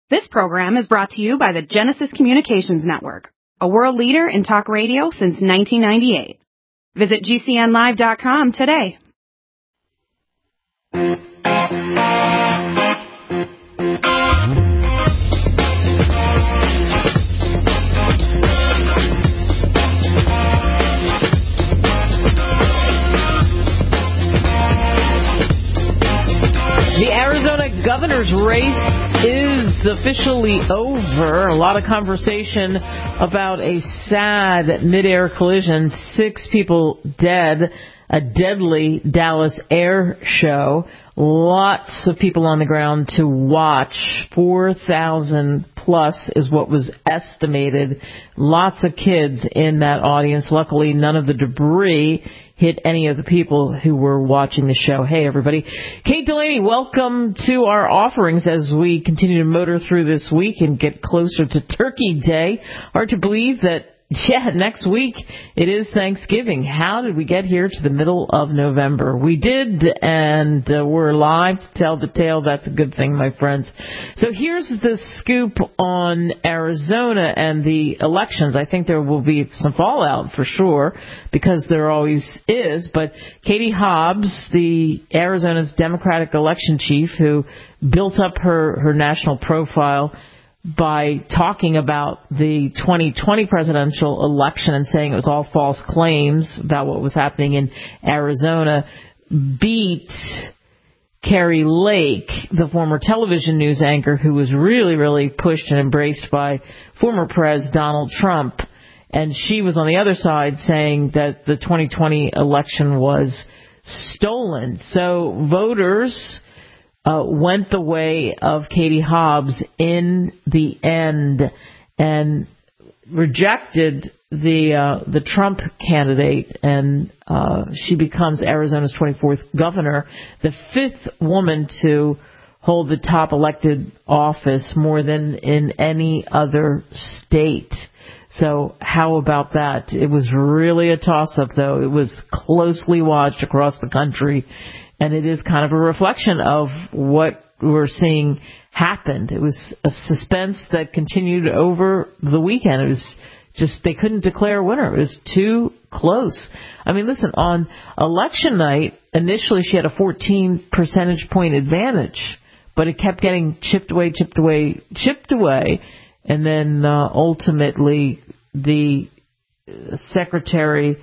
This program is brought to you by the Genesis Communications Network, a world leader in talk radio since 1998. Visit GCNlive.com today. The Arizona governor's race is officially over. A lot of conversation about a sad mid-air collision. 6 people dead. A deadly Dallas air show. Lots of people on the ground to watch. 4,000 plus is what was estimated. Lots of kids in that audience. Luckily, none of the debris hit any of the people who were watching the show. Hey, everybody. Kate Delaney, welcome to our offerings as we continue to motor through this week and get closer to Turkey Day. Hard to believe that, next week it is Thanksgiving. How did we get here to the middle of November? We did, and we're alive to tell the tale. That's a good thing, my friends. So here's the scoop on Arizona and the elections. I think there will be some fallout for sure, because there always is. But Katie Hobbs, the Arizona's Democratic election chief, who built up her national profile by talking about the 2020 presidential election and saying it was all false claims about what was happening in Arizona, beat Kari Lake, the former television news anchor who was really, really pushed and embraced by former President Donald Trump. And she was on the other side saying that the 2020 election was stolen. So voters went the way of Katie Hobbs in the end and rejected the Trump candidate, and she becomes Arizona's 24th governor, the 5th woman to hold the top elected office more than in any other state. So how about that? It was really a toss-up, though. It was closely watched across the country. And it is kind of a reflection of what we're seeing happened. It was a suspense that continued over the weekend. It was just, they couldn't declare a winner. It was too close. I mean, listen, on election night, initially she had a 14 percentage point advantage, but it kept getting chipped away. And then ultimately the secretary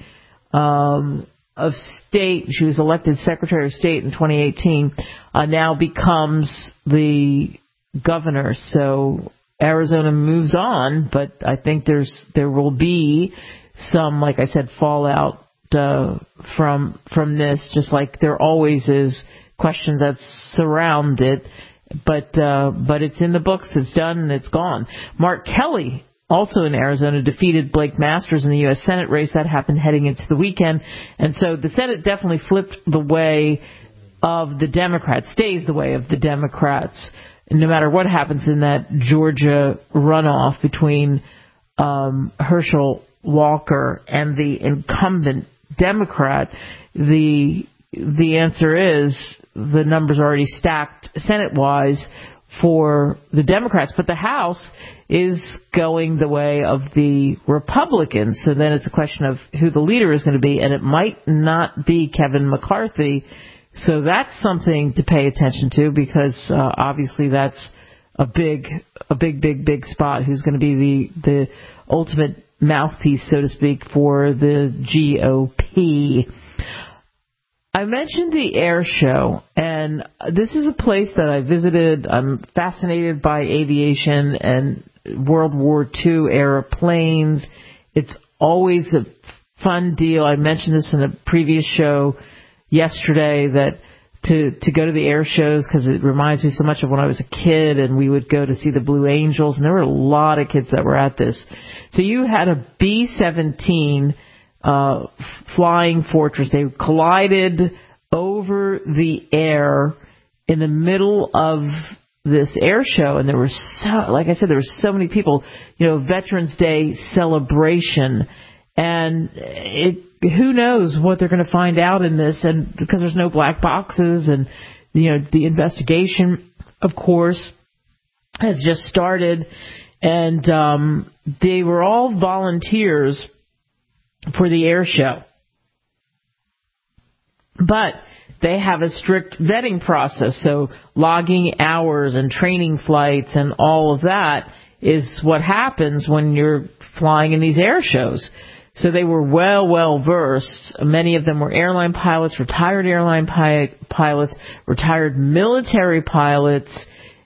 of State, she was elected Secretary of State in 2018, now becomes the governor. So Arizona moves on, but I think there will be some, like I said, fallout from this, just like there always is questions that surround it. But it's in the books, it's done, and it's gone. Mark Kelly, also in Arizona, defeated Blake Masters in the U.S. Senate race. That happened heading into the weekend. And so the Senate definitely flipped the way of the Democrats, stays the way of the Democrats, no matter what happens in that Georgia runoff between Herschel Walker and the incumbent Democrat. The answer is the numbers are already stacked Senate-wise for the Democrats, but the House is going the way of the Republicans. So then it's a question of who the leader is going to be, and it might not be Kevin McCarthy. So that's something to pay attention to, because obviously that's a big spot. Who's going to be the ultimate mouthpiece, so to speak, for the GOP. I mentioned the air show, and this is a place that I visited. I'm fascinated by aviation and World War II era planes. It's always a fun deal. I mentioned this in a previous show yesterday, that to go to the air shows, because it reminds me so much of when I was a kid and we would go to see the Blue Angels, and there were a lot of kids that were at this. So you had a B-17 Flying Fortress. They collided over the air in the middle of this air show, and there were like I said, there were so many people. Veterans Day celebration, and who knows what they're going to find out in this, and because there's no black boxes, and the investigation, of course. has just started, and they were all volunteers for the air show. But they have a strict vetting process, so logging hours and training flights and all of that is what happens when you're flying in these air shows. So they were well versed. Many of them were airline pilots, retired airline pilots, retired military pilots,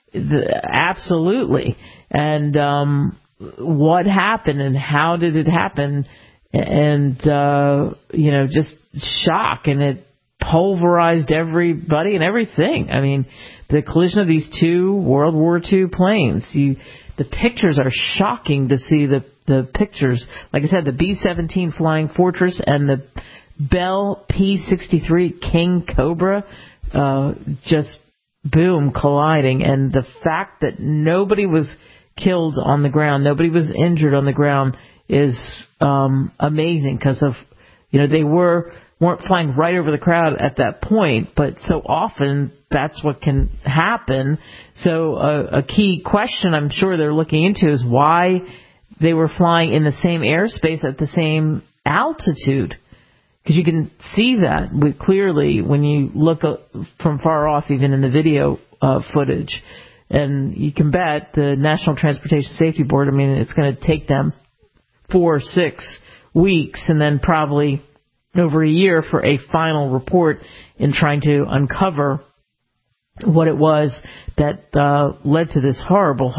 absolutely. And what happened and how did it happen? And, just shock, and it pulverized everybody and everything. I mean, the collision of these two World War II planes, the pictures are shocking to see the pictures. Like I said, the B-17 Flying Fortress and the Bell P-63 King Cobra just, boom, colliding. And the fact that nobody was killed on the ground, nobody was injured on the ground is amazing because of, they weren't flying right over the crowd at that point, but so often that's what can happen. So a key question I'm sure they're looking into is why they were flying in the same airspace at the same altitude. Because you can see that clearly when you look from far off, even in the video footage. And you can bet the National Transportation Safety Board, it's going to take them 4 or 6 weeks and then probably over a year for a final report in trying to uncover what it was that led to this horrible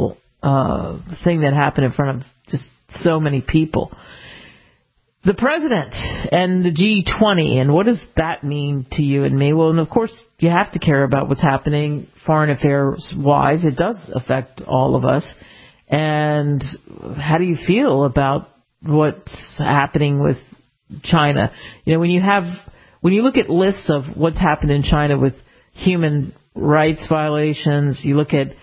thing that happened in front of just so many people. The president and the G20, and what does that mean to you and me? Well, and of course, you have to care about what's happening foreign affairs-wise. It does affect all of us. And how do you feel about what's happening with China? When you look at lists of what's happened in China with human rights violations, you look at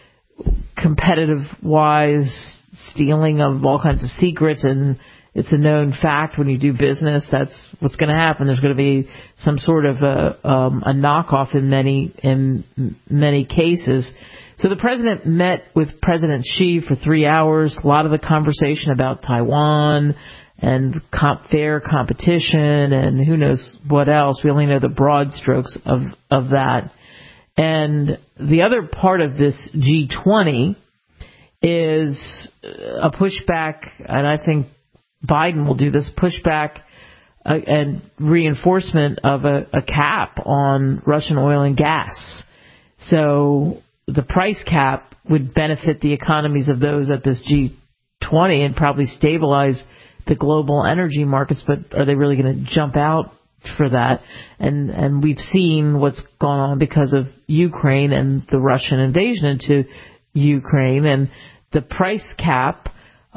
competitive-wise stealing of all kinds of secrets, and it's a known fact when you do business, that's what's going to happen. There's going to be some sort of a knockoff in many cases. So the president met with President Xi for 3 hours. A lot of the conversation about Taiwan and fair competition and who knows what else. We only know the broad strokes of that. And the other part of this G20 is a pushback, and I think Biden will do this, pushback and reinforcement of a cap on Russian oil and gas. So the price cap would benefit the economies of those at this G20 and probably stabilize the global energy markets, but are they really going to jump out for that? And we've seen what's gone on because of Ukraine and the Russian invasion into Ukraine, and the price cap,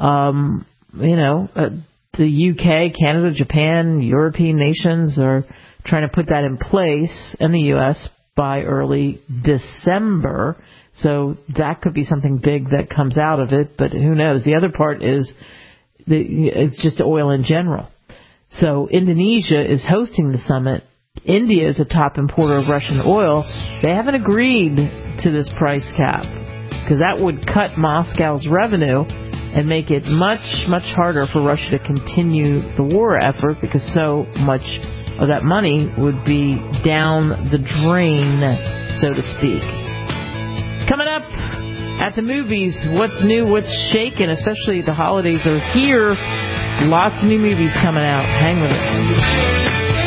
the UK, Canada, Japan, European nations are trying to put that in place, and the U.S. by early December. So that could be something big that comes out of it, but who knows? The other part is it's just oil in general. So Indonesia is hosting the summit. India is a top importer of Russian oil. They haven't agreed to this price cap because that would cut Moscow's revenue and make it much harder for Russia to continue the war effort because so much of that money would be down the drain, so to speak. Coming up at the movies, what's new, what's shaking, especially the holidays are here. Lots of new movies coming out. Hang with us.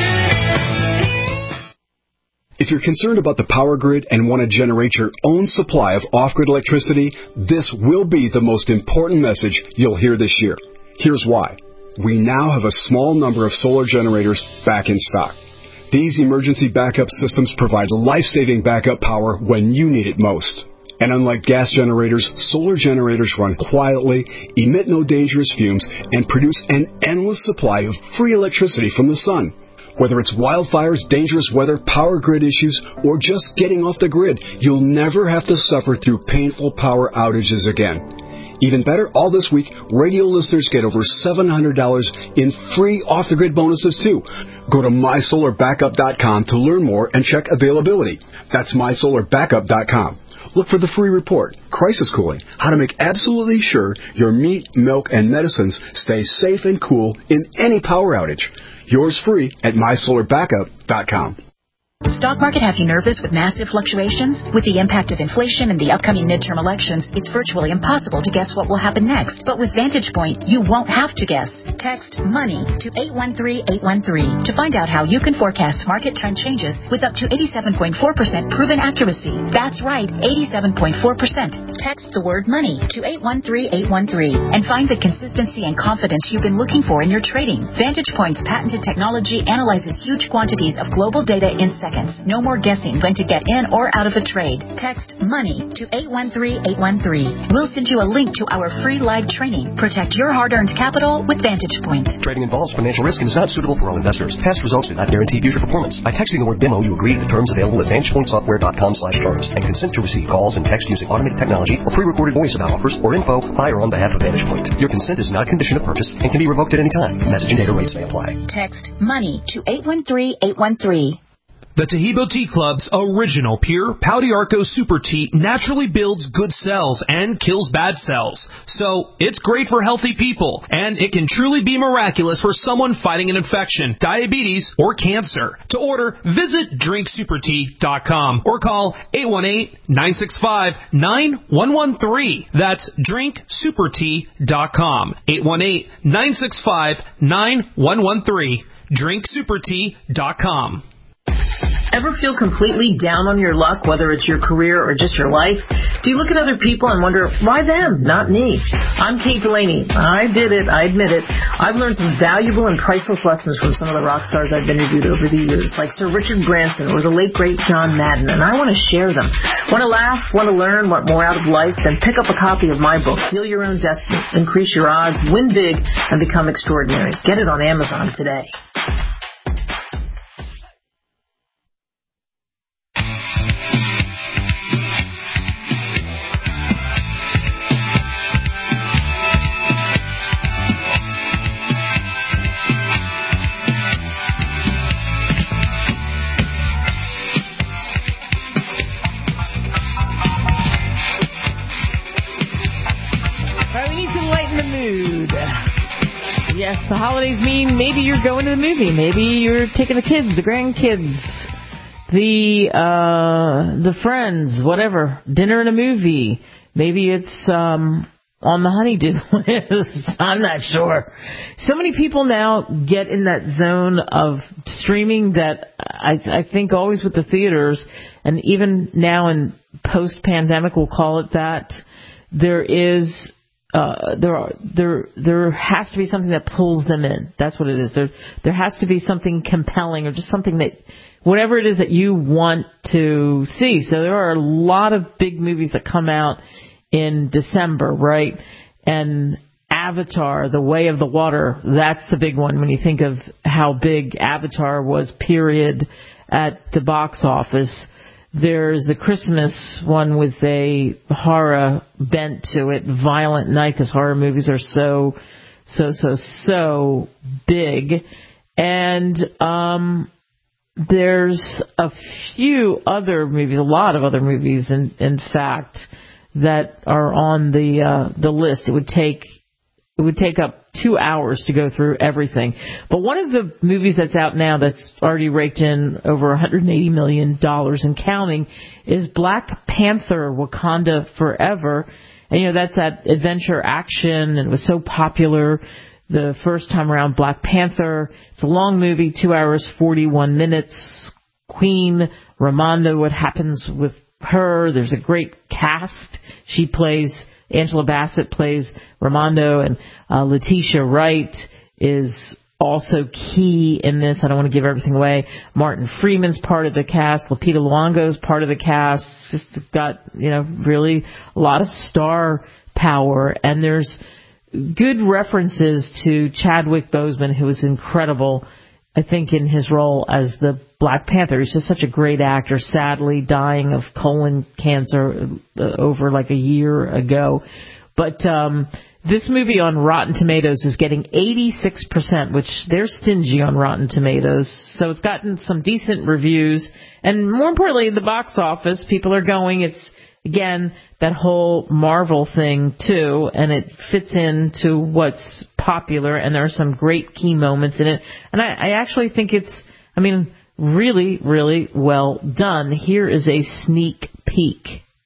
If you're concerned about the power grid and want to generate your own supply of off-grid electricity, this will be the most important message you'll hear this year. Here's why. We now have a small number of solar generators back in stock. These emergency backup systems provide life-saving backup power when you need it most. And unlike gas generators, solar generators run quietly, emit no dangerous fumes, and produce an endless supply of free electricity from the sun. Whether it's wildfires, dangerous weather, power grid issues, or just getting off the grid, you'll never have to suffer through painful power outages again. Even better, all this week, radio listeners get over $700 in free off-the-grid bonuses, too. Go to mysolarbackup.com to learn more and check availability. That's mysolarbackup.com. look for the free report, Crisis Cooling, how to make absolutely sure your meat, milk, and medicines stay safe and cool in any power outage. Yours free at mysolarbackup.com. Stock market have you nervous with massive fluctuations? With the impact of inflation and the upcoming midterm elections, it's virtually impossible to guess what will happen next. But with Vantage Point, you won't have to guess. Text MONEY to 813-813 to find out how you can forecast market trend changes with up to 87.4% proven accuracy. That's right, 87.4%. Text the word MONEY to 813-813 and find the consistency and confidence you've been looking for in your trading. Vantage Point's patented technology analyzes huge quantities of global data in seconds. No more guessing when to get in or out of a trade. Text MONEY to 813-813. We'll send you a link to our free live training. Protect your hard-earned capital with Vantage Point. Trading involves financial risk and is not suitable for all investors. Past results do not guarantee future performance. By texting the word demo, you agree to the terms available at VantagePointSoftware.com/terms and consent to receive calls and text using automated technology or pre-recorded voice about offers or info by or on behalf of Vantage Point. Your consent is not a condition of purchase and can be revoked at any time. Message and data rates may apply. Text MONEY to 813-813. The Tahibo Tea Club's original pure Pau d'Arco Super Tea naturally builds good cells and kills bad cells. So, it's great for healthy people, and it can truly be miraculous for someone fighting an infection, diabetes, or cancer. To order, visit drinksupertea.com or call 818-965-9113. That's drinksupertea.com. 818-965-9113. drinksupertea.com. Ever feel completely down on your luck, whether it's your career or just your life? Do you look at other people and wonder, why them, not me? I'm Kate Delaney. I did it. I admit it. I've learned some valuable and priceless lessons from some of the rock stars I've interviewed over the years, like Sir Richard Branson or the late, great John Madden, and I want to share them. Want to laugh? Want to learn? Want more out of life? Then pick up a copy of my book, Deal Your Own Destiny. Increase your odds, win big, and become extraordinary. Get it on Amazon today. Yes, the holidays mean maybe you're going to the movie. Maybe you're taking the kids, the grandkids, the friends, whatever. Dinner and a movie. Maybe it's on the honeydew list. I'm not sure. So many people now get in that zone of streaming that I think always with the theaters, and even now in post-pandemic, we'll call it that, there is... there has to be something that pulls them in. That's what it is. There has to be something compelling or just something that, whatever it is that you want to see. So there are a lot of big movies that come out in December, right? And Avatar, The Way of the Water, that's the big one when you think of how big Avatar was, period, at the box office. There's a Christmas one with a horror bent to it, Violent Night, because horror movies are so big. And there's a few other movies, a lot of other movies, in fact, that are on the list. It would take up 2 hours to go through everything. But one of the movies that's out now that's already raked in over $180 million and counting is Black Panther: Wakanda Forever. And, that's that adventure action, and it was so popular the first time around, Black Panther. It's a long movie, 2 hours, 41 minutes. Queen Ramonda, what happens with her? There's a great cast. Angela Bassett plays Ramondo, and Letitia Wright is also key in this. I don't want to give everything away. Martin Freeman's part of the cast. Lupita Nyong'o's part of the cast. It's got, really a lot of star power, and there's good references to Chadwick Boseman, who was incredible, I think, in his role as the Black Panther. He's just such a great actor, sadly dying of colon cancer over like a year ago. But this movie on Rotten Tomatoes is getting 86%, which they're stingy on Rotten Tomatoes. So it's gotten some decent reviews. And more importantly, the box office, people are going. It's again, that whole Marvel thing, too, and it fits into what's popular, and there are some great key moments in it. And I actually think it's, really, really well done. Here is a sneak peek.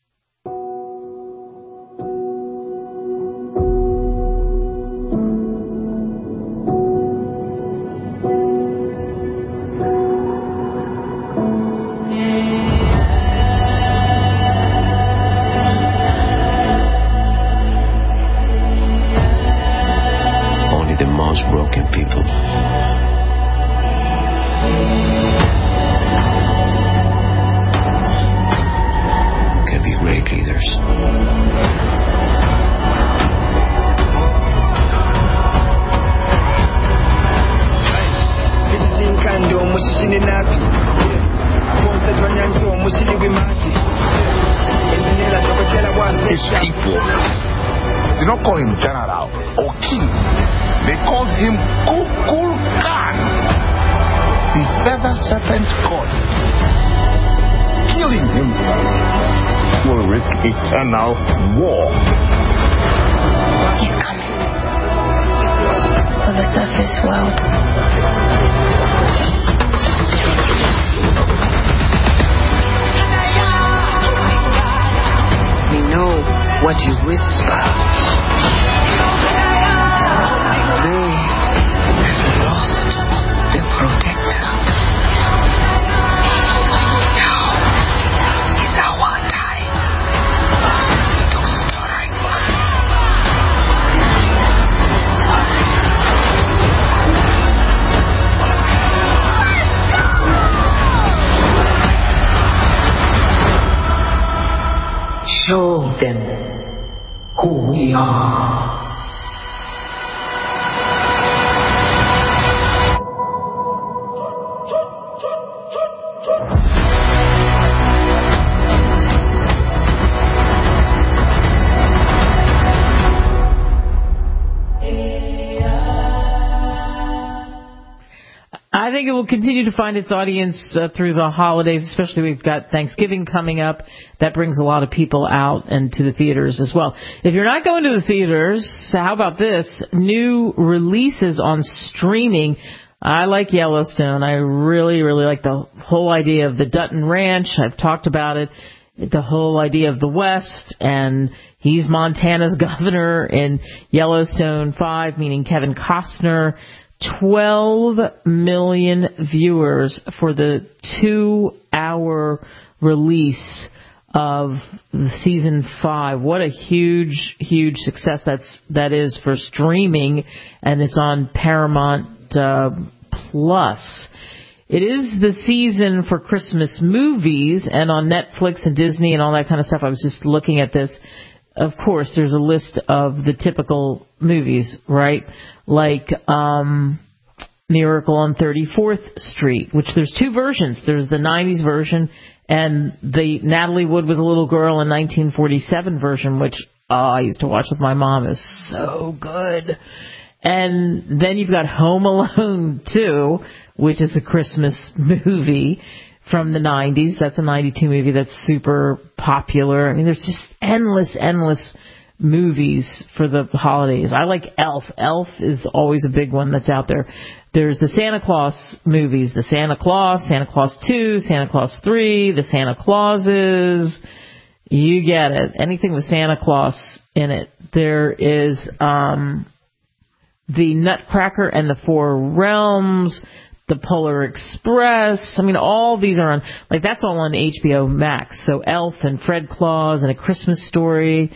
Broken people can be great leaders. His people did not call him general or king. They called him Kukulkan, the feather serpent god. Killing him will risk eternal war. He's coming for the surface world. We know what you whisper. They lost their protector. Now is our time to strike. Show them who we are. I think it will continue to find its audience through the holidays, especially we've got Thanksgiving coming up. That brings a lot of people out and to the theaters as well. If you're not going to the theaters, how about this? New releases on streaming. I like Yellowstone. I really, really like the whole idea of the Dutton Ranch. I've talked about it. The whole idea of the West, and he's Montana's governor in Yellowstone 5, meaning Kevin Costner. 12 million viewers for the 2-hour release of season 5. What a huge, huge success that is for streaming, and it's on Paramount Plus. It is the season for Christmas movies, and on Netflix and Disney and all that kind of stuff. I was just looking at this. Of course, there's a list of the typical movies, right? Like Miracle on 34th Street, which there's two versions. There's the 90s version and the Natalie Wood was a little girl in 1947 version, which I used to watch with my mom. Is so good. And then you've got Home Alone 2, which is a Christmas movie from the 90s. That's a 92 movie that's super popular. I mean, there's just endless movies for the holidays. I like Elf. Elf is always a big one that's out there. There's the Santa Claus movies, the Santa Claus 2, Santa Claus 3, the Santa Clauses. You get it. Anything with Santa Claus in it. There is the Nutcracker and the Four Realms, the Polar Express. I mean, all these are on, like, that's all on HBO Max. So Elf and Fred Claus and A Christmas Story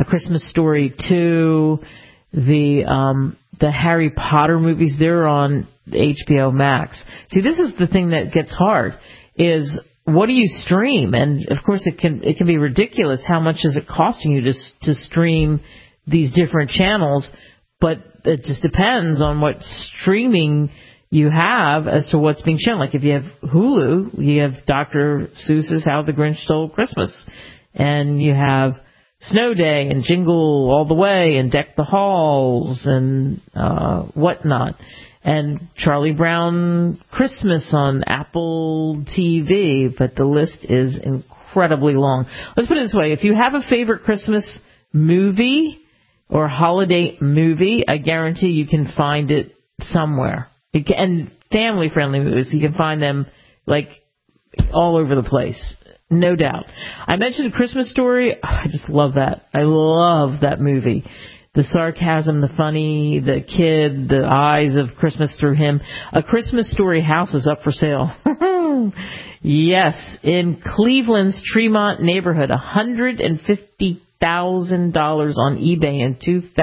2, the Harry Potter movies, they're on HBO Max. See, this is the thing that gets hard, is what do you stream? And of course it can be ridiculous. How much is it costing you to stream these different channels? But it just depends on what streaming you have as to what's being shown. Like if you have Hulu, you have Dr. Seuss's How the Grinch Stole Christmas, and you have Snow Day and Jingle All the Way and Deck the Halls and whatnot, and Charlie Brown Christmas on Apple TV. But the list is incredible. incredibly long. Let's put it this way. If you have a favorite Christmas movie or holiday movie, I guarantee you can find it somewhere. And family-friendly movies, you can find them, like, all over the place. No doubt. I mentioned A Christmas Story. I just love that. I love that movie. The sarcasm, the funny, the kid, the eyes of Christmas through him. A Christmas Story house is up for sale. Yes, in Cleveland's Tremont neighborhood, $150,000 on eBay in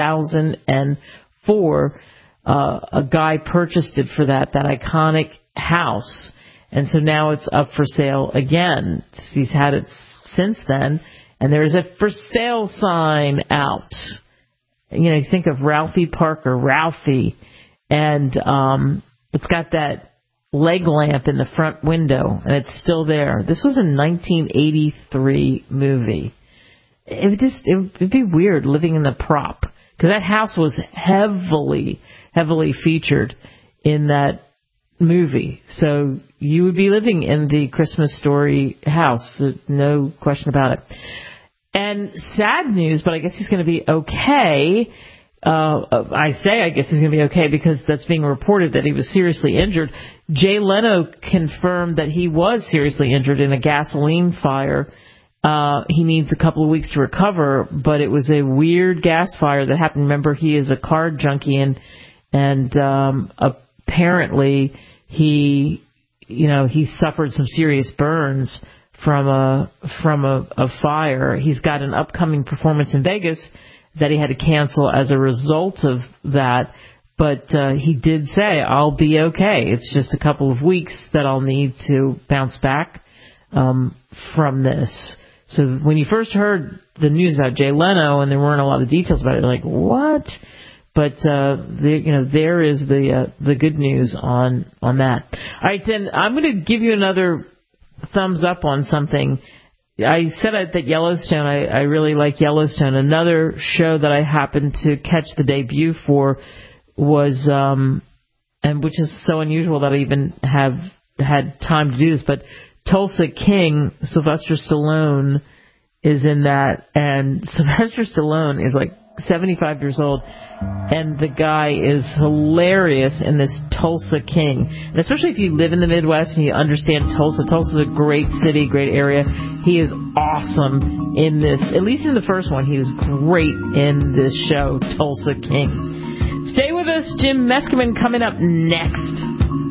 2004. A guy purchased it for that iconic house. And so now it's up for sale again. He's had it since then. And there's a for sale sign out. You know, you think of Ralphie Parker, Ralphie, and it's got that leg lamp in the front window, and it's still there. This was a 1983 movie. It'd be weird living in the prop, because that house was heavily featured in that movie. So you would be living in the Christmas Story house, no question about it. And sad news, but I guess he's going to be okay. I guess he's going to be okay because that's being reported that he was seriously injured. Jay Leno confirmed that he was seriously injured in a gasoline fire. He needs a couple of weeks to recover, but it was a weird gas fire that happened. Remember, he is a car junkie, and apparently he suffered some serious burns from a fire. He's got an upcoming performance in Vegas that he had to cancel as a result of that. But he did say, I'll be okay. It's just a couple of weeks that I'll need to bounce back from this. So when you first heard the news about Jay Leno, and there weren't a lot of details about it, you're like, what? But there is the good news on that. All right, then I'm going to give you another thumbs up on something. I said that Yellowstone, I really like Yellowstone. Another show that I happened to catch the debut for was, and which is so unusual that I even have had time to do this, but Tulsa King, Sylvester Stallone is in that, and Sylvester Stallone is like 75 years old, and the guy is hilarious in this Tulsa King. And especially if you live in the Midwest and you understand Tulsa. Tulsa's a great city, great area. He is awesome in this. At least in the first one, he was great in this show, Tulsa King. Stay with us. Jim Meskimen coming up next.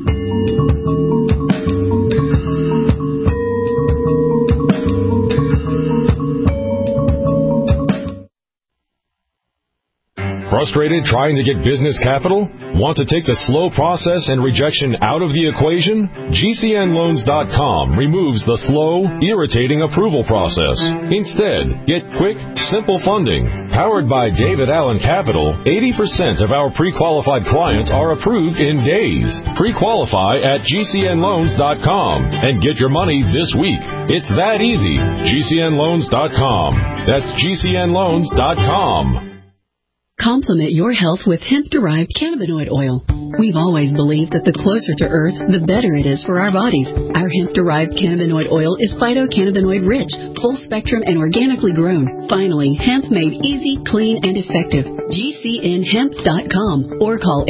Frustrated trying to get business capital? Want to take the slow process and rejection out of the equation? GCNloans.com removes the slow, irritating approval process. Instead, get quick, simple funding. Powered by David Allen Capital, 80% of our pre-qualified clients are approved in days. Pre-qualify at GCNloans.com and get your money this week. It's that easy. GCNloans.com. That's GCNloans.com. Complement your health with hemp-derived cannabinoid oil. We've always believed that the closer to Earth, the better it is for our bodies. Our hemp-derived cannabinoid oil is phytocannabinoid-rich, full-spectrum, and organically grown. Finally, hemp made easy, clean, and effective. GCNhemp.com or call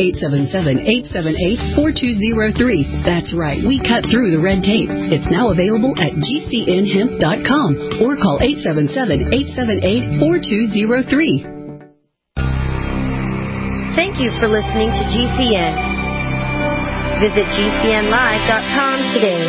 877-878-4203. That's right, we cut through the red tape. It's now available at GCNhemp.com or call 877-878-4203. Thank you for listening to GCN. Visit GCNlive.com today.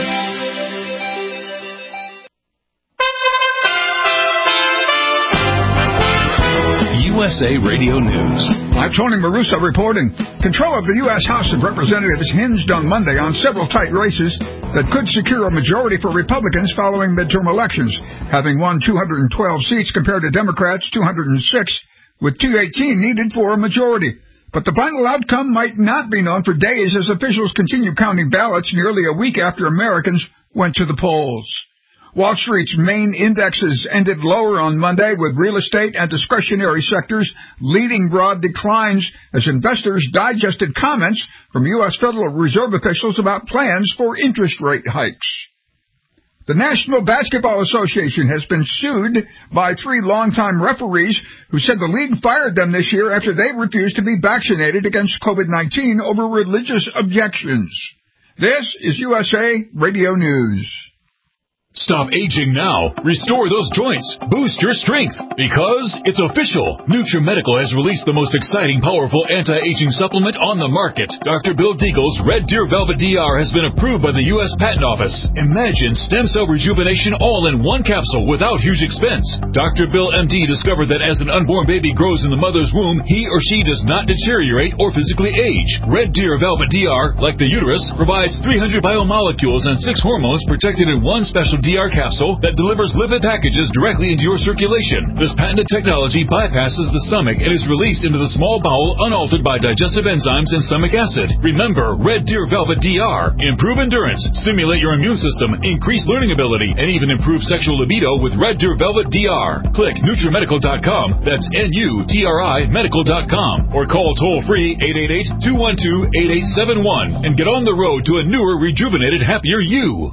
USA Radio News. I'm Tony Maruso reporting. Control of the U.S. House of Representatives hinged on Monday on several tight races that could secure a majority for Republicans following midterm elections, having won 212 seats compared to Democrats' 206, with 218 needed for a majority. But the final outcome might not be known for days as officials continue counting ballots nearly a week after Americans went to the polls. Wall Street's main indexes ended lower on Monday, with real estate and discretionary sectors leading broad declines as investors digested comments from U.S. Federal Reserve officials about plans for interest rate hikes. The National Basketball Association has been sued by 3 longtime referees who said the league fired them this year after they refused to be vaccinated against COVID-19 over religious objections. This is USA Radio News. Stop aging now. Restore those joints. Boost your strength. Because it's official. NutriMedical has released the most exciting, powerful anti-aging supplement on the market. Dr. Bill Deagle's Red Deer Velvet DR has been approved by the U.S. Patent Office. Imagine stem cell rejuvenation all in one capsule without huge expense. Dr. Bill MD discovered that as an unborn baby grows in the mother's womb, he or she does not deteriorate or physically age. Red Deer Velvet DR, like the uterus, provides 300 biomolecules and 6 hormones protected in one special DR capsule that delivers lipid packages directly into your circulation. This patented technology bypasses the stomach and is released into the small bowel unaltered by digestive enzymes and stomach acid. Remember, Red Deer Velvet DR. Improve endurance, stimulate your immune system, increase learning ability, and even improve sexual libido with Red Deer Velvet DR. Click NutriMedical.com. That's NUTRI Medical.com. Or call toll-free 888-212-8871 and get on the road to a newer, rejuvenated, happier you.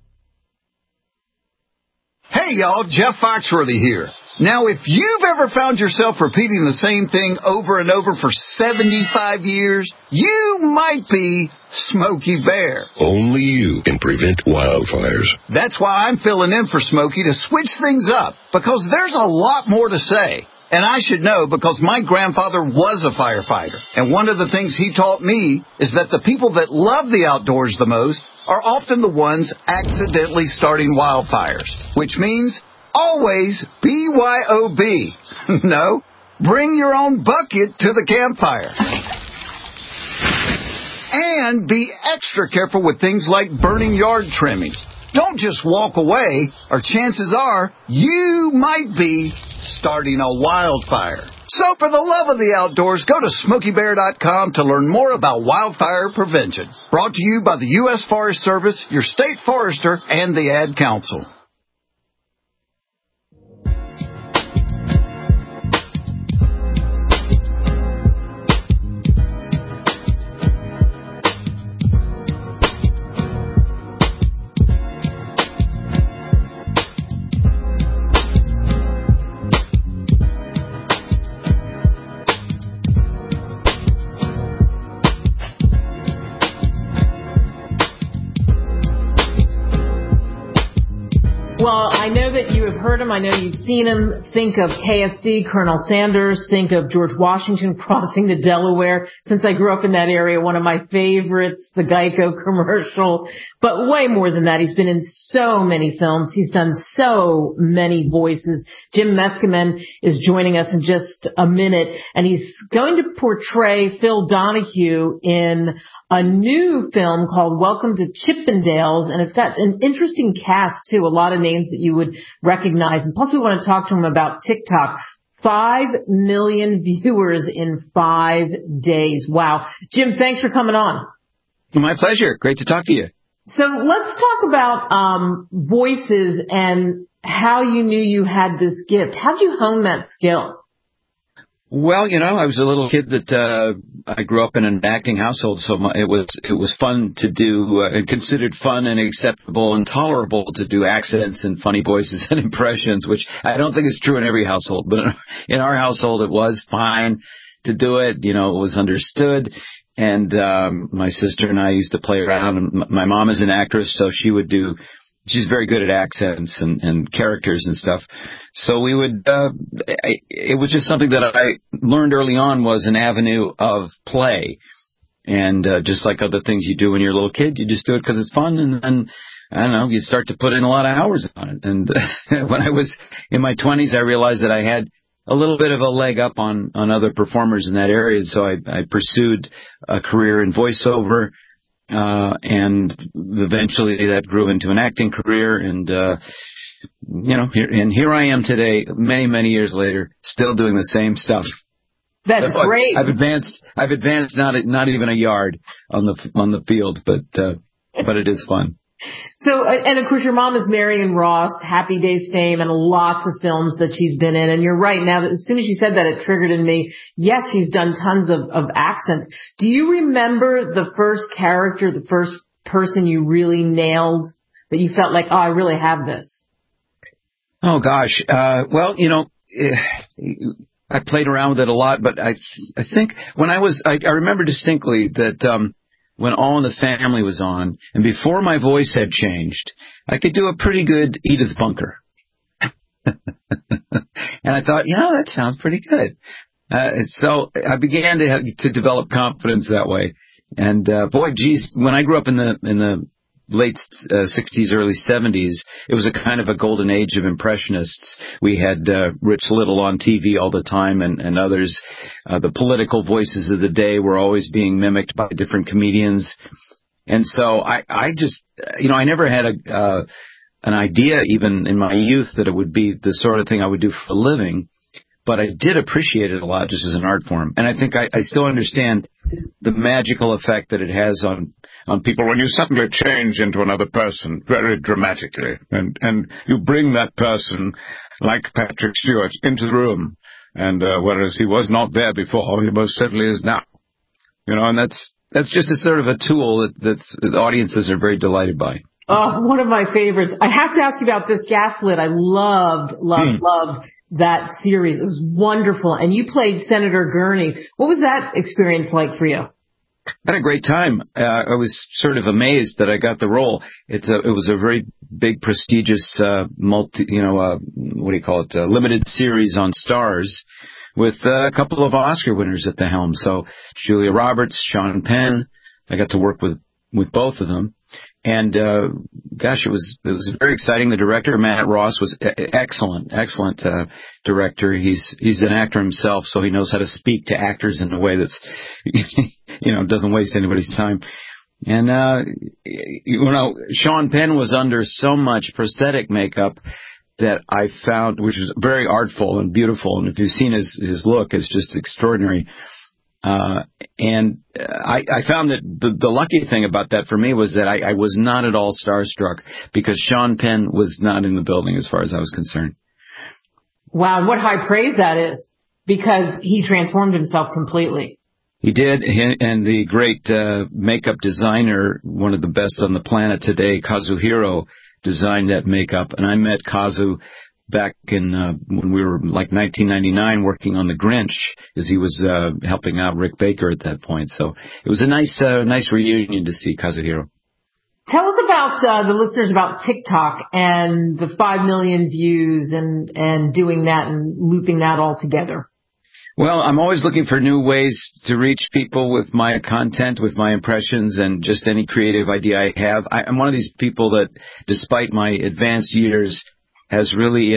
Hey y'all, Jeff Foxworthy here. Now, if you've ever found yourself repeating the same thing over and over for 75 years, you might be Smokey Bear. Only you can prevent wildfires. That's why I'm filling in for Smokey to switch things up, because there's a lot more to say. And I should know because my grandfather was a firefighter. And one of the things he taught me is that the people that love the outdoors the most are often the ones accidentally starting wildfires. Which means always BYOB. No, bring your own bucket to the campfire. And be extra careful with things like burning yard trimmings. Don't just walk away, or chances are you might be starting a wildfire. So for the love of the outdoors, go to SmokeyBear.com to learn more about wildfire prevention. Brought to you by the U.S. Forest Service, your state forester, and the Ad Council. Well, I know that you have heard him. I know you've seen him. Think of KFC, Colonel Sanders. Think of George Washington crossing the Delaware. Since I grew up in that area, one of my favorites, the Geico commercial. But way more than that, he's been in so many films. He's done so many voices. Jim Meskimen is joining us in just a minute, and he's going to portray Phil Donahue in a new film called Welcome to Chippendales, and it's got an interesting cast, too, a lot of names that you would recognize. And plus, we want to talk to him about TikTok. 5 million viewers in 5 days. Wow. Jim, thanks for coming on. My pleasure. Great to talk to you. So let's talk about voices and how you knew you had this gift. How'd you hone that skill? Well, I was a little kid that I grew up in an acting household, so it was fun to do, and considered fun and acceptable and tolerable to do accents and funny voices and impressions, which I don't think is true in every household, but in our household it was fine to do it. It was understood. And my sister and I used to play around. And my mom is an actress, so she's very good at accents and characters and stuff. So we would, it was just something that I learned early on was an avenue of play. And just like other things you do when you're a little kid, you just do it because it's fun. And I don't know, you start to put in a lot of hours on it. And when I was in my 20s, I realized that I had a little bit of a leg up on other performers in that area. So I pursued a career in voiceover. And eventually that grew into an acting career, and here I am today, many, many years later, still doing the same stuff. That's great. I've advanced not even a yard on the field, but it is fun. So, and of course your mom is Marion Ross, Happy Days fame, and lots of films that she's been in. And you're right, now as soon as you said that, it triggered in me. Yes, she's done tons of accents. Do you remember the first character, the first person you really nailed that you felt like, oh, I really have this? Oh, gosh. Well, I played around with it a lot, but I think when I remember distinctly that when All in the Family was on, and before my voice had changed, I could do a pretty good Edith Bunker. And I thought, that sounds pretty good. So I began to develop confidence that way. And when I grew up in the late 60s, early 70s, it was a kind of a golden age of impressionists. We had Rich Little on TV all the time and others. The political voices of the day were always being mimicked by different comedians. And so I just, I never had an idea even in my youth that it would be the sort of thing I would do for a living. But I did appreciate it a lot just as an art form. And I think I still understand the magical effect that it has on people when you suddenly change into another person very dramatically. And you bring that person, like Patrick Stewart, into the room. And whereas he was not there before, he most certainly is now. And that's just a sort of a tool that the audiences are very delighted by. Oh, one of my favorites. I have to ask you about this Gaslit. I loved that series. It was wonderful. And you played Senator Gurney. What was that experience like for you? I had a great time. I was sort of amazed that I got the role. It was a very big, prestigious, limited series on Stars with a couple of Oscar winners at the helm. So Julia Roberts, Sean Penn. I got to work with both of them. And, it was very exciting. The director, Matt Ross, was excellent director. He's an actor himself, so he knows how to speak to actors in a way that's, doesn't waste anybody's time. And, Sean Penn was under so much prosthetic makeup that I found, which was very artful and beautiful. And if you've seen his look, it's just extraordinary. And I found that the lucky thing about that for me was that I was not at all starstruck because Sean Penn was not in the building as far as I was concerned. Wow, what high praise that is, because he transformed himself completely. He did, and the great makeup designer, one of the best on the planet today, Kazuhiro, designed that makeup. And I met Kazu back in when we were like 1999 working on The Grinch, as he was helping out Rick Baker at that point. So it was a nice reunion to see Kazuhiro. Tell us about the listeners about TikTok and the 5 million views and doing that and looping that all together. Well, I'm always looking for new ways to reach people with my content, with my impressions, and just any creative idea I have. I'm one of these people that, despite my advanced years, has really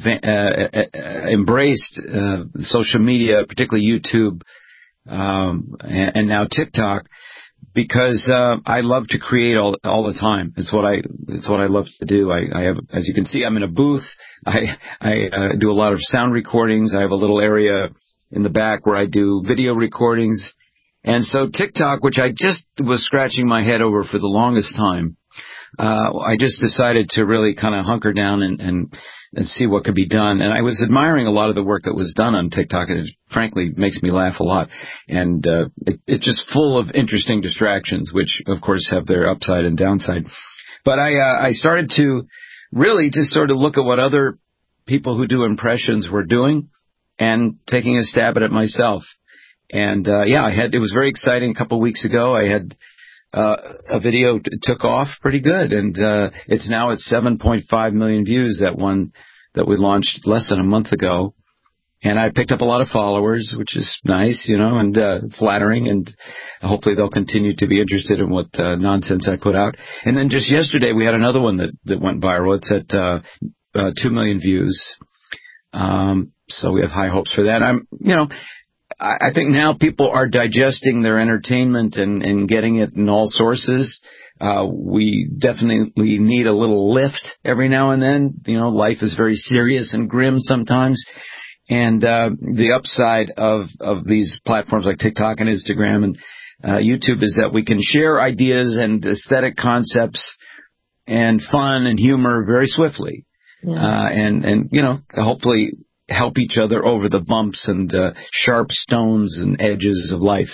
embraced social media, particularly YouTube, and now TikTok, because I love to create all the time. It's what I love to do. I have, as you can see, I'm in a booth. I do a lot of sound recordings. I have a little area in the back where I do video recordings. And so TikTok, which I just was scratching my head over for the longest time, I just decided to really kind of hunker down and see what could be done. And I was admiring a lot of the work that was done on TikTok, and it frankly makes me laugh a lot. And it's just full of interesting distractions, which, of course, have their upside and downside. But I started to really just sort of look at what other people who do impressions were doing and taking a stab at it myself. And, it was very exciting. A couple of weeks ago, I had a video took off pretty good, and it's now at 7.5 million views, that one that we launched less than a month ago. And I picked up a lot of followers, which is nice, and flattering, and hopefully they'll continue to be interested in what nonsense I put out. And then just yesterday we had another one that went viral. It's at 2 million views. So we have high hopes for that. I think now people are digesting their entertainment and getting it in all sources. We definitely need a little lift every now and then. Life is very serious and grim sometimes. And the upside of these platforms like TikTok and Instagram and YouTube is that we can share ideas and aesthetic concepts and fun and humor very swiftly. Yeah. And hopefully help each other over the bumps and sharp stones and edges of life.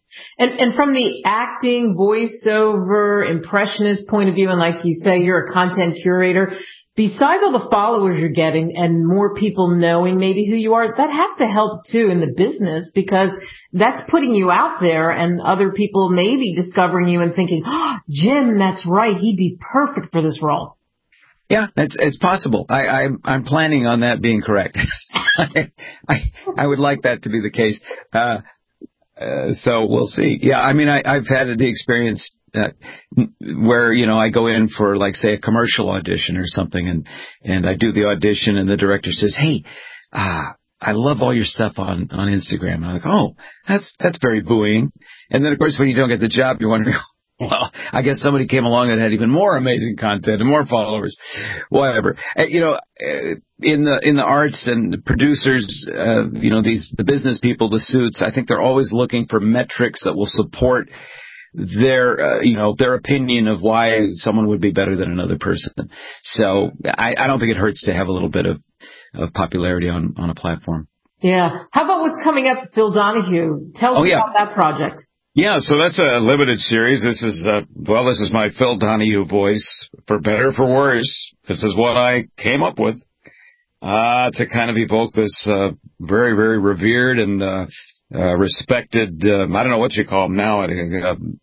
And from the acting, voiceover, impressionist point of view, and like you say, you're a content curator, besides all the followers you're getting and more people knowing maybe who you are, that has to help too in the business, because that's putting you out there and other people maybe discovering you and thinking, oh, Jim, that's right, he'd be perfect for this role. Yeah, it's possible. I'm planning on that being correct. I would like that to be the case. So we'll see. Yeah, I mean, I've had the experience where, you know, I go in for, like, say, a commercial audition or something, and I do the audition, and the director says, hey, I love all your stuff on Instagram. And I'm like, oh, that's very buoying. And then, of course, when you don't get the job, you're wondering, well, I guess somebody came along that had even more amazing content and more followers, whatever. You know, in the arts and the producers, you know, the business people, the suits, I think they're always looking for metrics that will support their, you know, their opinion of why someone would be better than another person. So I don't think it hurts to have a little bit of popularity on a platform. Yeah. How about what's coming up, Phil Donahue? Tell us about that project. Yeah, so that's a limited series. This is my Phil Donahue voice, for better or for worse. This is what I came up with to kind of evoke this very, very revered and respected, I don't know what you call him now. He's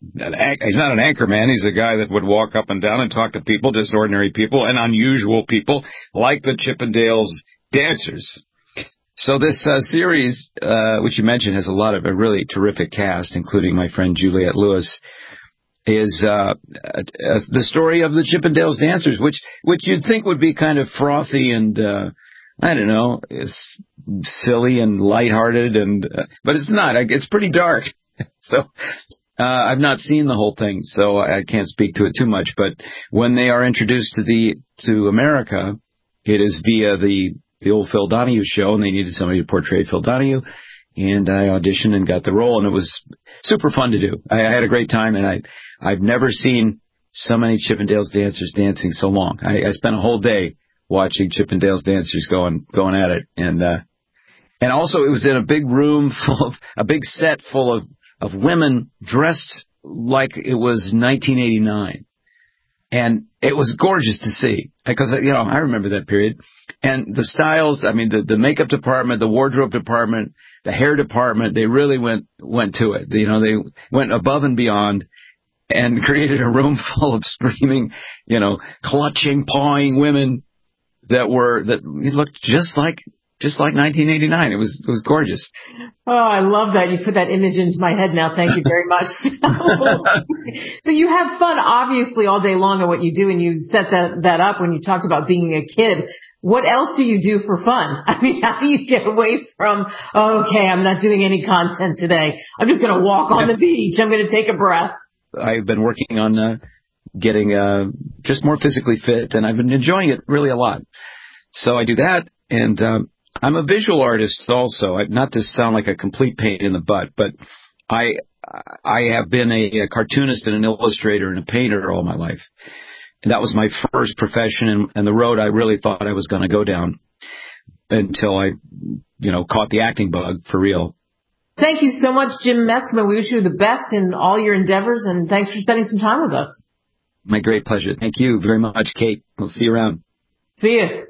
not an anchor man. He's a guy that would walk up and down and talk to people, just ordinary people and unusual people, like the Chippendales dancers. So this series, which you mentioned, has a really terrific cast, including my friend Juliette Lewis, is the story of the Chippendales dancers, which you'd think would be kind of frothy and I don't know, it's silly and lighthearted, but it's not. It's pretty dark. So I've not seen the whole thing, so I can't speak to it too much. But when they are introduced to America, it is via the old Phil Donahue show, and they needed somebody to portray Phil Donahue, and I auditioned and got the role, and it was super fun to do. I had a great time, and I've never seen so many Chippendales dancers dancing so long. I spent a whole day watching Chippendales dancers going at it, and also it was in a big room a big set full of women dressed like it was 1989. And it was gorgeous to see, because, you know, I remember that period. And the styles, I mean, the makeup department, the wardrobe department, the hair department, they really went to it. You know, they went above and beyond and created a room full of screaming, you know, clutching, pawing women that looked just like 1989. It was gorgeous. Oh, I love that. You put that image into my head now. Thank you very much. So you have fun, obviously, all day long at what you do, and you set that up when you talked about being a kid. What else do you do for fun? I mean, how do you get away from, okay, I'm not doing any content today. I'm just going to walk on the beach. I'm going to take a breath. I've been working on getting just more physically fit, and I've been enjoying it really a lot. So I do that, and I'm a visual artist also. Not to sound like a complete pain in the butt, but I have been a cartoonist and an illustrator and a painter all my life. And that was my first profession and the road I really thought I was going to go down until I, you know, caught the acting bug for real. Thank you so much, Jim Meskimen. We wish you the best in all your endeavors, and thanks for spending some time with us. My great pleasure. Thank you very much, Kate. We'll see you around. See you.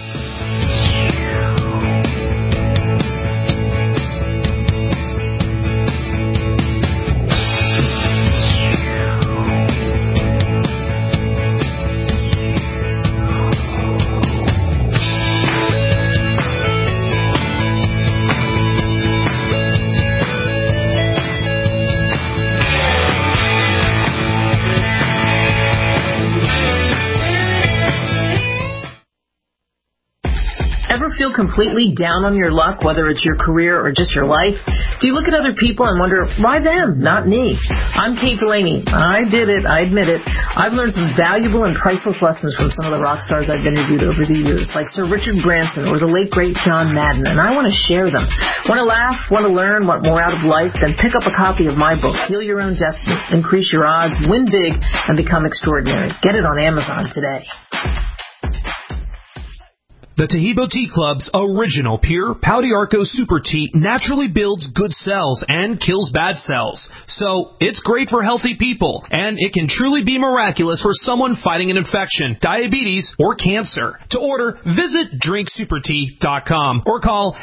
Feel completely down on your luck, whether it's your career or just your life? Do you look at other people and wonder, why them, not me? I'm Kate Delaney. I did it. I admit it. I've learned some valuable and priceless lessons from some of the rock stars I've interviewed over the years, like Sir Richard Branson or the late, great John Madden, and I want to share them. Want to laugh? Want to learn? Want more out of life? Then pick up a copy of my book, Heal Your Own Destiny, Increase Your Odds, Win Big, and Become Extraordinary. Get it on Amazon today. The Taheebo Tea Club's original pure Pau d'Arco Super Tea naturally builds good cells and kills bad cells. So it's great for healthy people, and it can truly be miraculous for someone fighting an infection, diabetes, or cancer. To order, visit drinksupertea.com or call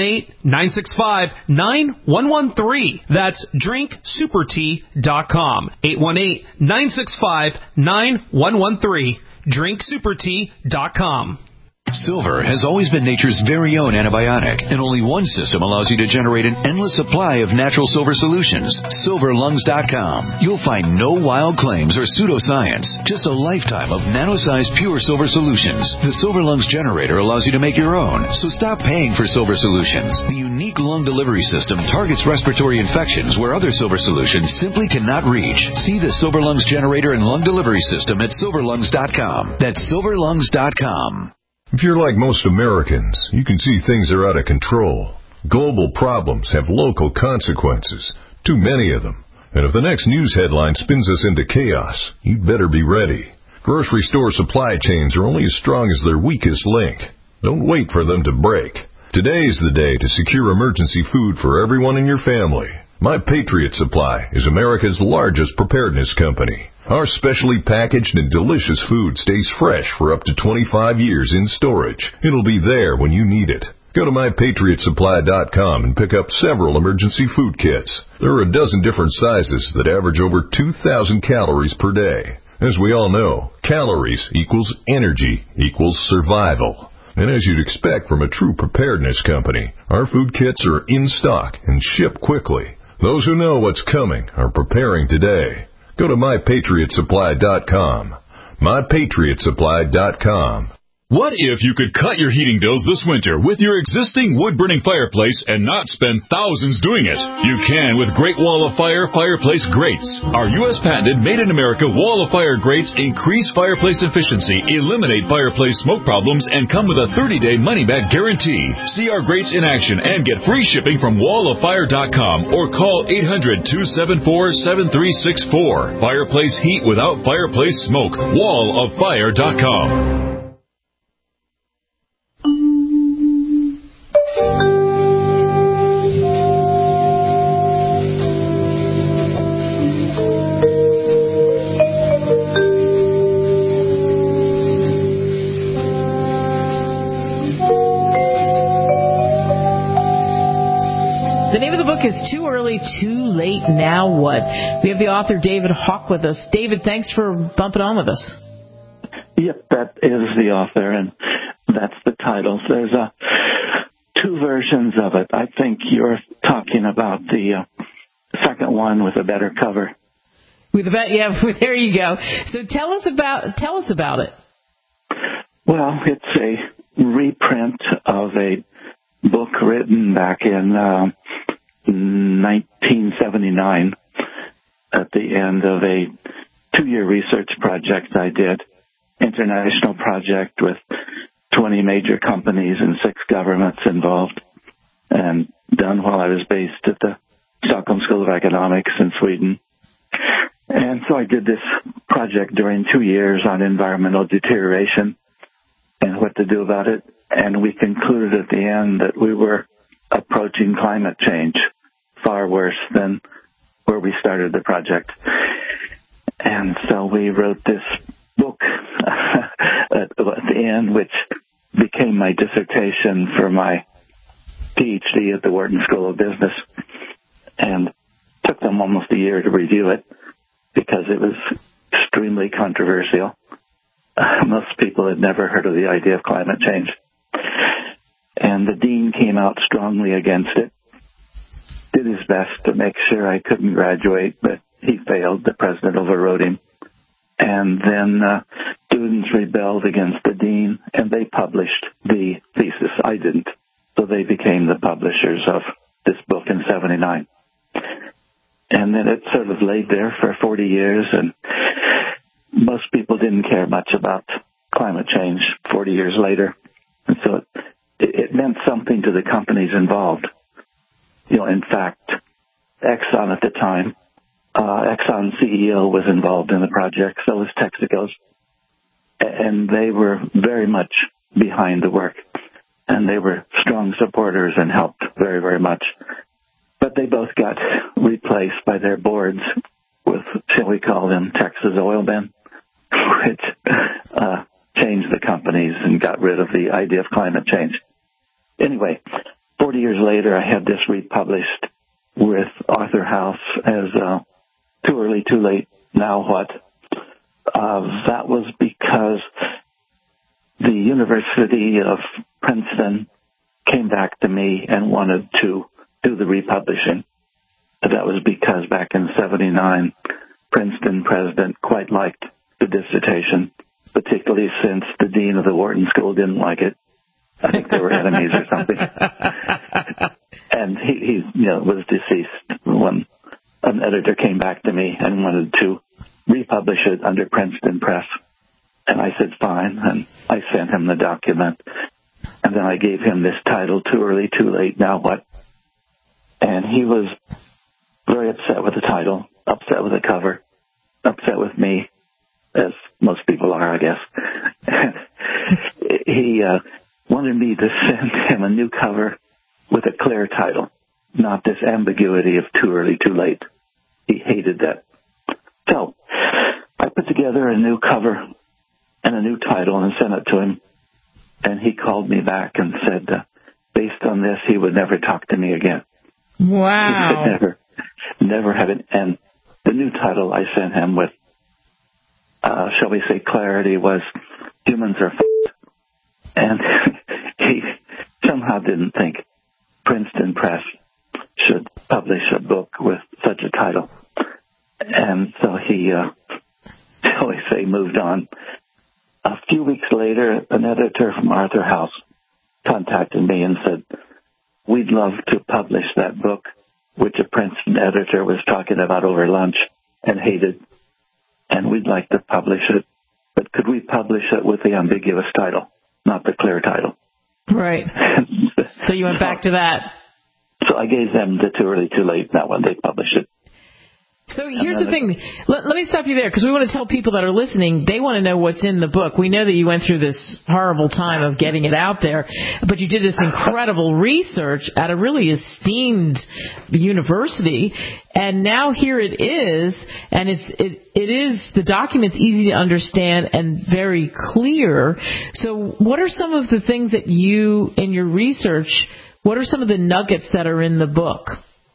818-965-9113. That's drinksupertea.com. 818-965-9113. drinksupertea.com. Silver has always been nature's very own antibiotic, and only one system allows you to generate an endless supply of natural silver solutions. SilverLungs.com. You'll find no wild claims or pseudoscience, just a lifetime of nano-sized pure silver solutions. The Silver Lungs generator allows you to make your own, so stop paying for silver solutions. The unique lung delivery system targets respiratory infections where other silver solutions simply cannot reach. See the Silver Lungs generator and lung delivery system at SilverLungs.com. That's SilverLungs.com. If you're like most Americans, you can see things are out of control. Global problems have local consequences, too many of them. And if the next news headline spins us into chaos, you'd better be ready. Grocery store supply chains are only as strong as their weakest link. Don't wait for them to break. Today's the day to secure emergency food for everyone in your family. My Patriot Supply is America's largest preparedness company. Our specially packaged and delicious food stays fresh for up to 25 years in storage. It'll be there when you need it. Go to MyPatriotSupply.com and pick up several emergency food kits. There are a dozen different sizes that average over 2,000 calories per day. As we all know, calories equals energy equals survival. And as you'd expect from a true preparedness company, our food kits are in stock and ship quickly. Those who know what's coming are preparing today. Go to MyPatriotSupply.com. MyPatriotSupply.com. What if you could cut your heating bills this winter with your existing wood-burning fireplace and not spend thousands doing it? You can with Great Wall of Fire fireplace grates. Our U.S. patented made-in-America Wall of Fire grates increase fireplace efficiency, eliminate fireplace smoke problems, and come with a 30-day money-back guarantee. See our grates in action and get free shipping from walloffire.com or call 800-274-7364. Fireplace heat without fireplace smoke. walloffire.com. The name of the book is Too Early, Too Late, Now What? We have the author David Hawk with us. David, thanks for bumping on with us. Yep, that is the author, and that's the title. There's two versions of it. I think you're talking about the second one with a better cover. There you go. So tell us about it. Well, it's a reprint of a book written back in 1979 at the end of a 2-year research project I did, international project with 20 major companies and 6 governments involved, and done while I was based at the Stockholm School of Economics in Sweden. And so I did this project during 2 years on environmental deterioration and what to do about it. And we concluded at the end that we were approaching climate change far worse than where we started the project. And so we wrote this book at the end, which became my dissertation for my PhD at the Wharton School of Business, and took them almost a year to review it because it was extremely controversial. Most people had never heard of the idea of climate change. And the dean came out strongly against it, did his best to make sure I couldn't graduate, but he failed. The president overrode him. And then students rebelled against the dean, and they published the thesis. I didn't. So they became the publishers of this book in 1979. And then it sort of laid there for 40 years, and most people didn't care much about climate change 40 years later. And so it meant something to the companies involved. In fact, Exxon at the time, Exxon's CEO was involved in the project, so was Texaco's. And they were very much behind the work. And they were strong supporters and helped very, very much. But they both got replaced by their boards with, shall we call them, Texas oil men, which changed the companies and got rid of the idea of climate change. Anyway, 40 years later, I had this republished with Arthur House as Too Early, Too Late, Now What? That was because the University of Princeton came back to me and wanted to do the republishing. That was because back in '79, Princeton president quite liked the dissertation, particularly since the dean of the Wharton School didn't like it. I think they were enemies or something. And he was deceased when an editor came back to me and wanted to republish it under Princeton Press. And I said, fine, and I sent him the document. And then I gave him this title, Too Early, Too Late, Now What? And he was very upset with the title, upset with the cover, upset with me, as most people are, I guess. He wanted me to send him a new cover with a clear title, not this ambiguity of Too Early, Too Late. He hated that. So I put together a new cover and a new title and sent it to him. And he called me back and said, based on this, he would never talk to me again. Wow. He would never have it. And the new title I sent him with, shall we say, clarity was Humans Are F***ed. And he somehow didn't think Princeton Press should publish a book with such a title. And so he, shall we say, moved on. A few weeks later, an editor from Arthur House contacted me and said, we'd love to publish that book, which a Princeton editor was talking about over lunch and hated, and we'd like to publish it, but could we publish it with the ambiguous title, not the clear title? Right. So you went back to that. So I gave them the Too Early, Too Late, that one. They published it. So here's the thing. Let me stop you there, because we want to tell people that are listening, they want to know what's in the book. We know that you went through this horrible time of getting it out there, but you did this incredible research at a really esteemed university, and now here it is, and it is, the document's easy to understand and very clear. So what are some of the things that you, in your research, what are some of the nuggets that are in the book?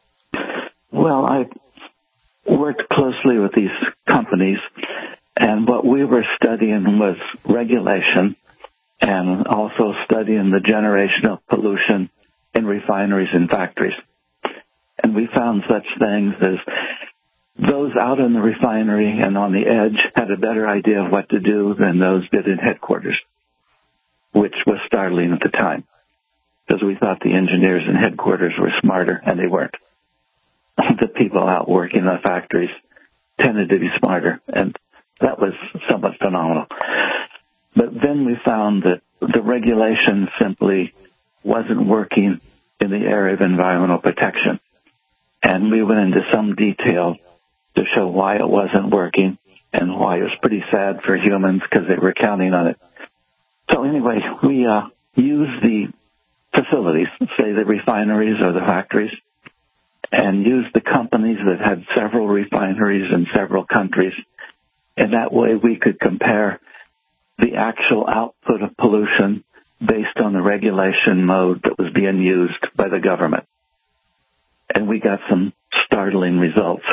Well, I worked closely with these companies, and what we were studying was regulation and also studying the generation of pollution in refineries and factories. And we found such things as those out in the refinery and on the edge had a better idea of what to do than those did in headquarters, which was startling at the time, because we thought the engineers in headquarters were smarter, and they weren't. The people out working in the factories tended to be smarter, and that was somewhat phenomenal. But then we found that the regulation simply wasn't working in the area of environmental protection. And we went into some detail to show why it wasn't working and why it was pretty sad for humans because they were counting on it. So anyway, we used the facilities, say the refineries or the factories, and used the companies that had several refineries in several countries. And that way we could compare the actual output of pollution based on the regulation mode that was being used by the government. And we got some startling results,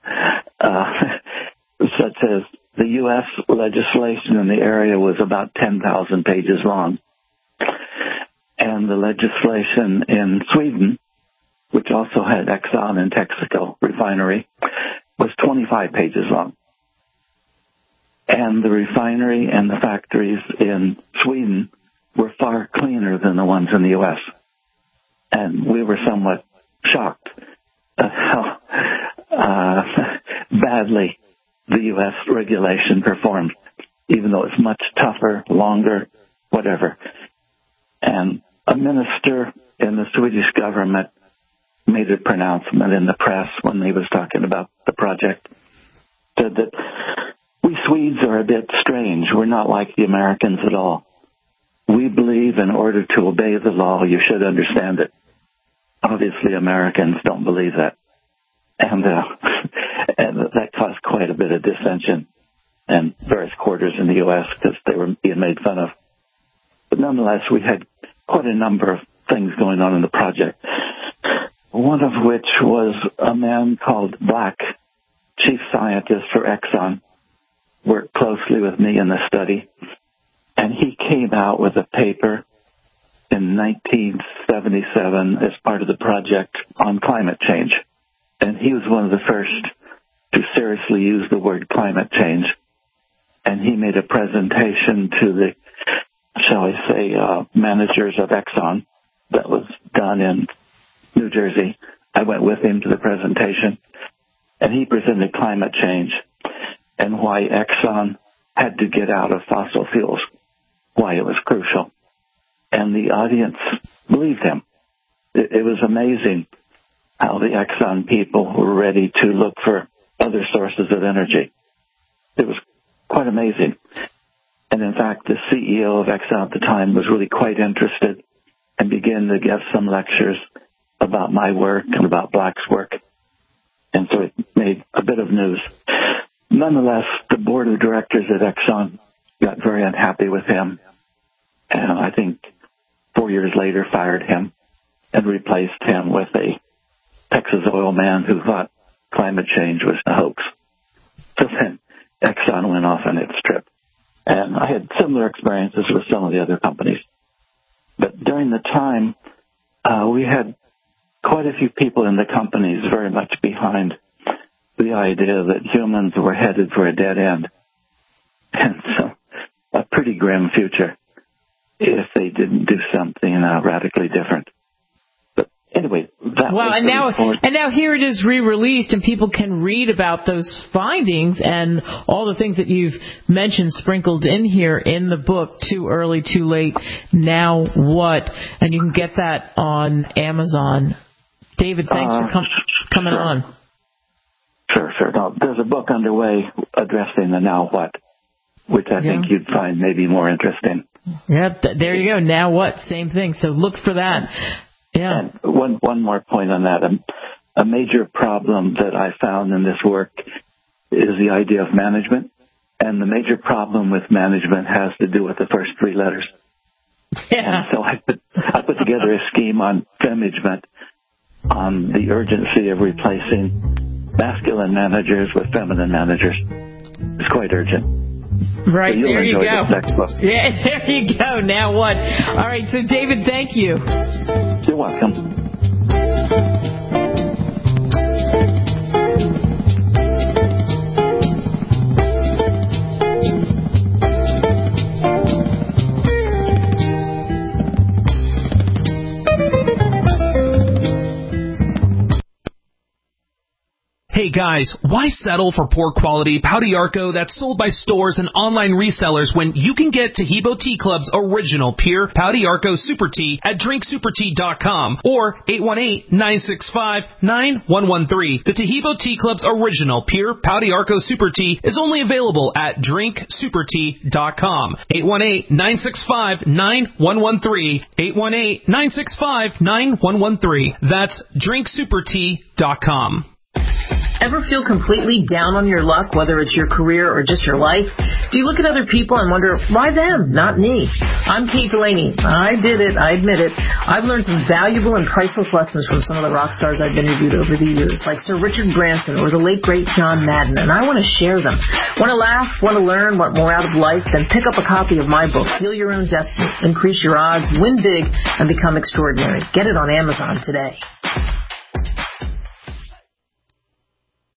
such as the U.S. legislation in the area was about 10,000 pages long. And the legislation in Sweden, which also had Exxon and Texaco refinery, was 25 pages long. And the refinery and the factories in Sweden were far cleaner than the ones in the U.S. And we were somewhat shocked at how badly the U.S. regulation performed, even though it's much tougher, longer, whatever. And a minister in the Swedish government made a pronouncement in the press when he was talking about the project, said that we Swedes are a bit strange. We're not like the Americans at all. we believe in order to obey the law, you should understand it. Obviously, Americans don't believe that. And that caused quite a bit of dissension in various quarters in the U.S. because they were being made fun of. But nonetheless, we had quite a number of things going on in the project, one of which was a man called Black, chief scientist for Exxon, worked closely with me in the study, and he came out with a paper in 1977 as part of the project on climate change. And he was one of the first to seriously use the word climate change. And he made a presentation to the, shall I say, managers of Exxon that was done in New Jersey. I went with him to the presentation, and he presented climate change and why Exxon had to get out of fossil fuels, why it was crucial. And the audience believed him. It was amazing how the Exxon people were ready to look for other sources of energy. It was quite amazing. And in fact, the CEO of Exxon at the time was really quite interested and began to give some lectures about my work and about Black's work. And so it made a bit of news. Nonetheless, the board of directors at Exxon got very unhappy with him. And I think 4 years later fired him and replaced him with a Texas oil man who thought climate change was a hoax. So then Exxon went off on its trip. And I had similar experiences with some of the other companies. But during the time, we had quite a few people in the companies very much behind the idea that humans were headed for a dead end. And so a pretty grim future if they didn't do something radically different. But anyway, that was and now here it is re-released, and people can read about those findings and all the things that you've mentioned sprinkled in here in the book, Too Early, Too Late, Now What? And you can get that on Amazon. David, thanks for coming on. Sure. No, there's a book underway addressing the now what, which I think you'd find maybe more interesting. Yeah, there you go. Now what? Same thing. So look for that. Yeah. And one more point on that. A major problem that I found in this work is the idea of management. And the major problem with management has to do with the first three letters. Yeah. And so I put together a scheme on femagement, on the urgency of replacing masculine managers with feminine managers. It's quite urgent. Right, so there you go. Yeah, there you go. Now what? All right, so David, thank you. You're welcome. Hey guys, why settle for poor quality Pau d'Arco that's sold by stores and online resellers when you can get Taheebo Tea Club's original pure Pau d'Arco Super Tea at drinksupertea.com or 818-965-9113. The Taheebo Tea Club's original pure Pau d'Arco Super Tea is only available at drinksupertea.com. 818-965-9113. 818-965-9113. That's drinksupertea.com. Ever feel completely down on your luck, whether it's your career or just your life? Do you look at other people and wonder, why them, not me? I'm Kate Delaney. I did it. I admit it. I've learned some valuable and priceless lessons from some of the rock stars I've interviewed over the years, like Sir Richard Branson or the late, great John Madden, and I want to share them. Want to laugh? Want to learn? Want more out of life? Then pick up a copy of my book, Seal Your Own Destiny, Increase Your Odds, Win Big, and Become Extraordinary. Get it on Amazon today.